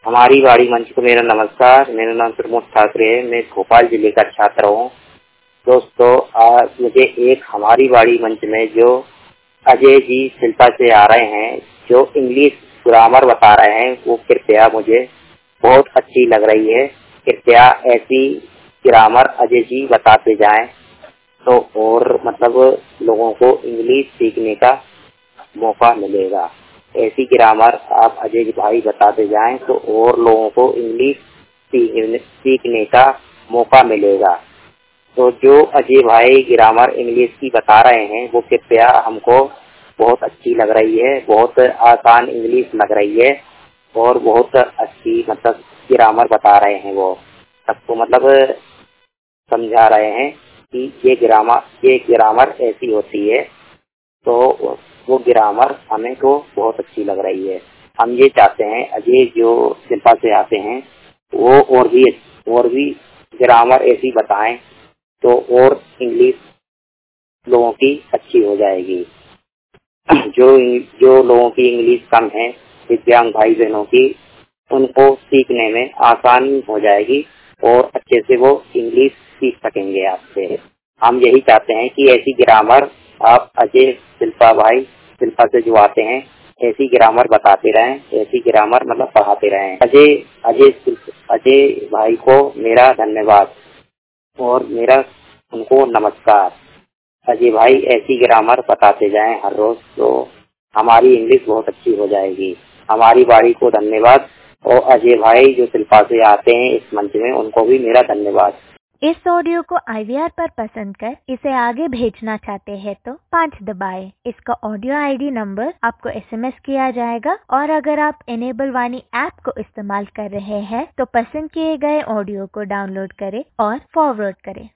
हमारी बाड़ी मंच को मेरा नमस्कार। मेरा नाम प्रमोद ठाकरे है। मैं भोपाल जिले का छात्र हूँ। दोस्तों, आज मुझे एक हमारी बाड़ी मंच में जो अजय जी शिल्पा से आ रहे हैं, जो इंग्लिश ग्रामर बता रहे हैं, वो कृपया मुझे बहुत अच्छी लग रही है। कृपया ऐसी ग्रामर अजय जी बताते जाएं तो और लोगों को इंग्लिश सीखने का मौका मिलेगा। ऐसी ग्रामर आप अजय भाई बताते जाएं तो और लोगों को इंग्लिश सीखने का मौका मिलेगा। तो जो अजय भाई ग्रामर इंग्लिश की बता रहे हैं वो कृपया हमको बहुत अच्छी लग रही है, बहुत आसान इंग्लिश लग रही है और बहुत अच्छी ग्रामर बता रहे हैं। वो सबको समझा रहे हैं कि ये ग्रामर ऐसी होती है। तो वो ग्रामर हमें को बहुत अच्छी लग रही है। हम ये चाहते हैं अजय जो शिल्पा से आते हैं वो और भी ग्रामर ऐसी बताएं तो और इंग्लिश लोगों की अच्छी हो जाएगी। जो लोगों की इंग्लिश कम है, दिव्यांग भाई बहनों की, उनको सीखने में आसानी हो जाएगी और अच्छे से वो इंग्लिश सीख सकेंगे आपसे। हम यही चाहते हैं कि ऐसी ग्रामर आप अजय शिल्पा से जो आते हैं ऐसी ग्रामर बताते रहें, ऐसी ग्रामर पढ़ाते रहें। अजय भाई को मेरा धन्यवाद और मेरा उनको नमस्कार। अजय भाई ऐसी ग्रामर बताते जाएं हर रोज तो हमारी इंग्लिश बहुत अच्छी हो जाएगी। हमारी बाड़ी को धन्यवाद और अजय भाई जो शिल्पा से आते हैं इस मंच में, उनको भी मेरा धन्यवाद। इस ऑडियो को IVR पर पसंद कर इसे आगे भेजना चाहते हैं तो 5 दबाएं। इसका ऑडियो ID नंबर आपको SMS किया जाएगा और अगर आप इनेबल वाणी ऐप को इस्तेमाल कर रहे हैं तो पसंद किए गए ऑडियो को डाउनलोड करें और फॉरवर्ड करें।